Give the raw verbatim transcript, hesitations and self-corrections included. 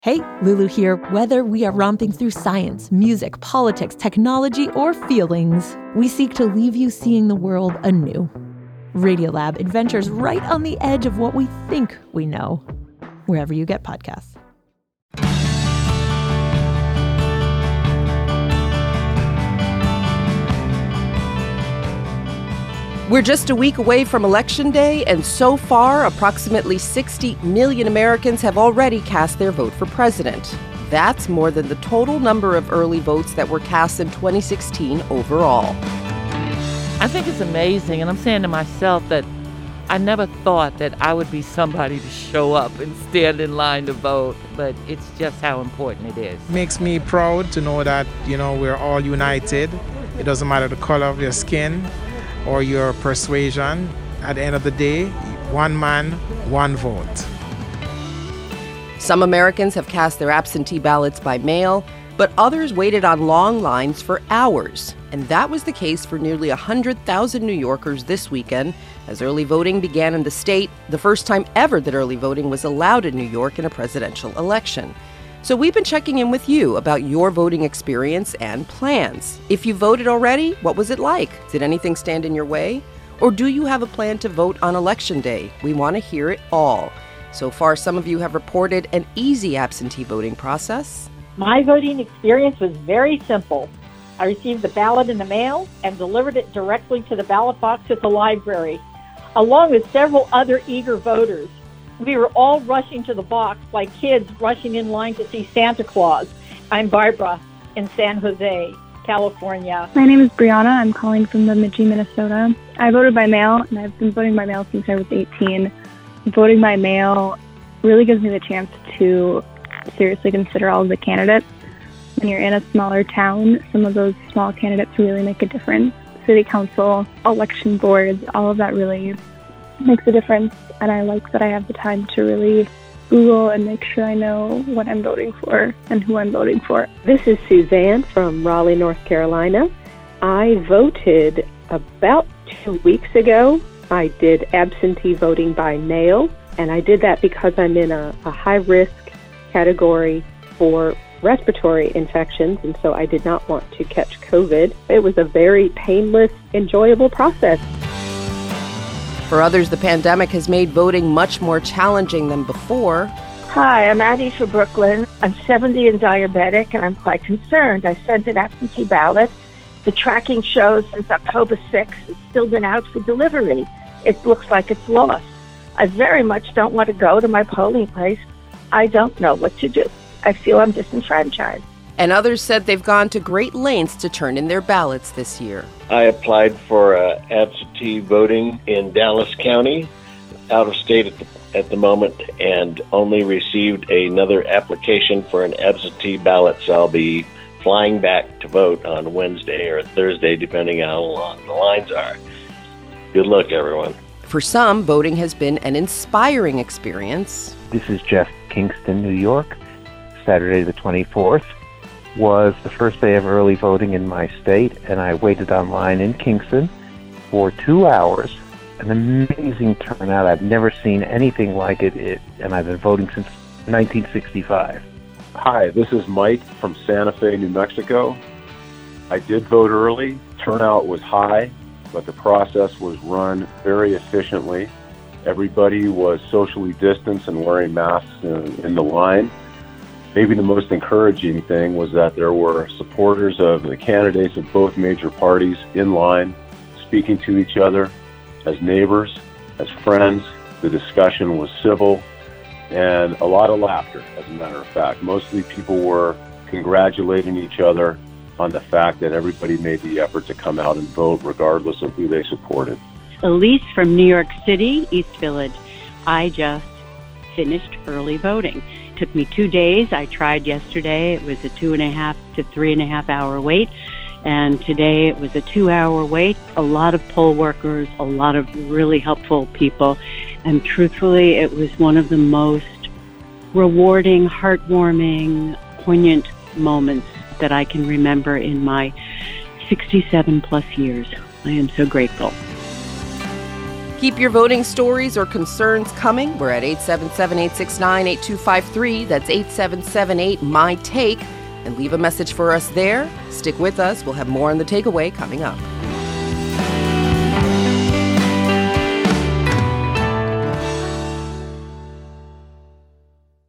Hey, Lulu here. Whether we are romping through science, music, politics, technology, or feelings, we seek to leave you seeing the world anew. Radiolab adventures right on the edge of what we think we know, wherever you get podcasts. We're just a week away from Election Day, and so far, approximately sixty million Americans have already cast their vote for president. That's more than the total number of early votes that were cast in twenty sixteen overall. I think it's amazing, and I'm saying to myself that I never thought that I would be somebody to show up and stand in line to vote, but it's just how important it is. It makes me proud to know that, you know, we're all united. It doesn't matter the color of your skin or your persuasion. At the end of the day, one man, one vote. Some Americans have cast their absentee ballots by mail, but others waited on long lines for hours. And that was the case for nearly one hundred thousand New Yorkers this weekend, as early voting began in the state, the first time ever that early voting was allowed in New York in a presidential election. So we've been checking in with you about your voting experience and plans. If you voted already, what was it like? Did anything stand in your way? Or do you have a plan to vote on Election Day? We want to hear it all. So far, some of you have reported an easy absentee voting process. My voting experience was very simple. I received the ballot in the mail and delivered it directly to the ballot box at the library, along with several other eager voters. We were all rushing to the box like kids rushing in line to see Santa Claus. I'm Barbara in San Jose, California. My name is Brianna. I'm calling from Bemidji, Minnesota. I voted by mail, and I've been voting by mail since I was eighteen. Voting by mail really gives me the chance to seriously consider all of the candidates. When you're in a smaller town, some of those small candidates really make a difference. City council, election boards, all of that really makes a difference, and I like that I have the time to really Google and make sure I know what I'm voting for and who I'm voting for. This is Suzanne from Raleigh, North Carolina. I voted about two weeks ago. I did absentee voting by mail, and I did that because I'm in a, a high-risk category for respiratory infections, and so I did not want to catch COVID. It was a very painless, enjoyable process. For others, the pandemic has made voting much more challenging than before. Hi, I'm Addie from Brooklyn. I'm seventy and diabetic, and I'm quite concerned. I sent an absentee ballot. The tracking shows since October sixth, it's still been out for delivery. It looks like it's lost. I very much don't want to go to my polling place. I don't know what to do. I feel I'm disenfranchised. And others said they've gone to great lengths to turn in their ballots this year. I applied for uh, absentee voting in Dallas County, out of state at the, at the moment, and only received another application for an absentee ballot, so I'll be flying back to vote on Wednesday or Thursday, depending on how long the lines are. Good luck, everyone. For some, voting has been an inspiring experience. This is Jeff Kingston, New York. Saturday the twenty-fourth was the first day of early voting in my state, and I waited online in Kingston for two hours. An amazing turnout. I've never seen anything like it, it and I've been voting since nineteen sixty-five. Hi, this is Mike from Santa Fe, New Mexico. I did vote early. Turnout was high, but the process was run very efficiently. Everybody was socially distanced and wearing masks in, in the line. Maybe the most encouraging thing was that there were supporters of the candidates of both major parties in line, speaking to each other as neighbors, as friends. The discussion was civil and a lot of laughter, as a matter of fact. Mostly people were congratulating each other on the fact that everybody made the effort to come out and vote regardless of who they supported. Elise from New York City, East Village. I just finished early voting. Took me two days. I tried yesterday. It was a two and a half to three and a half hour wait. And today it was a two hour wait. A lot of poll workers, a lot of really helpful people. And truthfully, it was one of the most rewarding, heartwarming, poignant moments that I can remember in my sixty-seven plus years. I am so grateful. Keep your voting stories or concerns coming. We're at eight seven seven, eight six nine, eight two five three. That's eight seven seven eight, M Y, TAKE. And leave a message for us there. Stick with us. We'll have more on The Takeaway coming up.